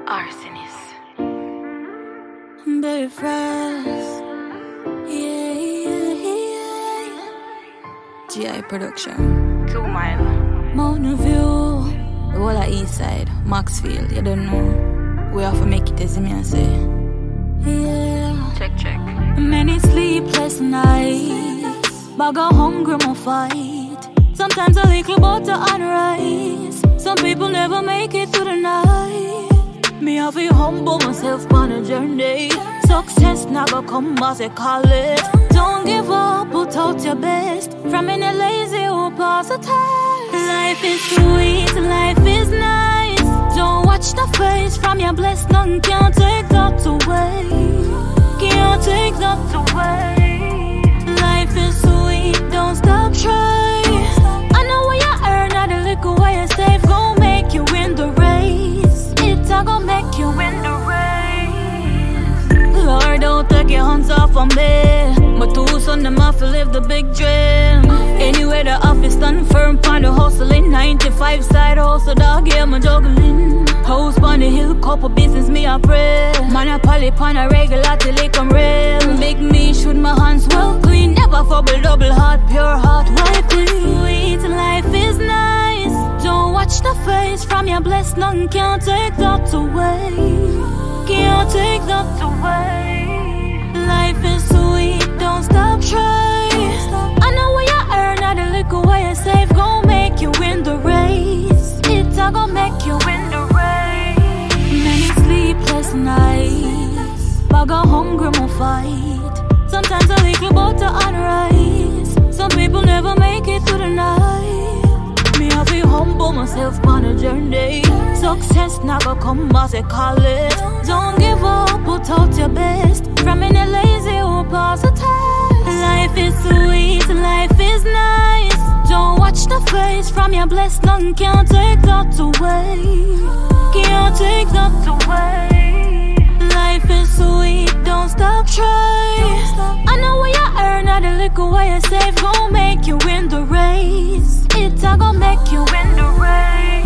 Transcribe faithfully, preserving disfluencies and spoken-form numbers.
Arsonist. Baby Frost. Yeah, yeah, yeah. G I Production. Two Mile. Mountain View. The whole of East Side. Maxfield. You don't know. We have to make it easy, me and say. Yeah. Check, check. Many sleepless nights. Bag of hunger, my fight. Sometimes a little butter and rice. Some people never make it through the night. Me have to humble myself on a journey. Success never come as they call it. Don't give up, put out your best. From any lazy who pass a test. Life is sweet, life is nice. Don't watch the face from your blessed. None can't take that away. Can't take that away. Life is sweet, don't stop trying. I know where you earn, not the liquor where you save. Gon' make you win the race. It's a gon' make you win the race. Lord, don't take your hands off of me. My two sons, them have to live the big dream. Anyway, the office stand firm, find the hustling. ninety-five side hustle, dog, yeah, I'm juggling. House on the hill, couple business, me a pray. Man a poly pan a regular till it come real. Big me, shoot my hands well clean. Never fumble, double heart, pure heart, wipe it. Sweet, life is nice. Don't watch the face from your blessed. None can't take that away. Can't take that away. Life is sweet, don't stop trying. I know where you earn, not the liquor where you save. Gon' make you win the race. It's a gon' make you win the race. Many sleepless nights. Bag of hunger, my fight. Sometimes a little butter and rice. Some people never make it through the night. Me have to humble myself on a journey. Success never come as they call it. Don't give up, put out your best. From any lazy who pass a test. Life is sweet, life is nice. Don't watch the face from your blessed. None can't take that away. Can't take that away. Life is sweet, don't stop trying. I know where you earn, not the liquor where you save. Gon' make you win the race. It's a gon' make you win the race.